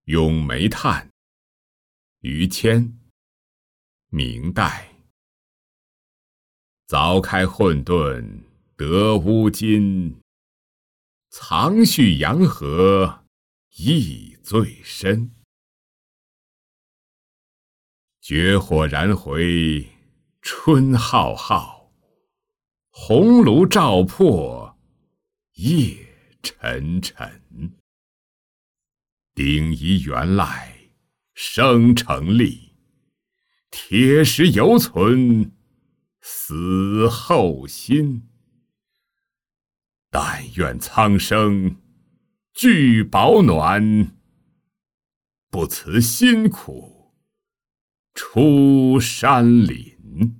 咏煤炭，于谦，明代。凿开混沌得乌金，藏蓄阳河意最深。绝火燃回春浩浩，红炉照破夜沉沉。鼎遗原lai生成立，铁石犹存死后心。但愿苍生具饱暖，不辞辛苦出山林。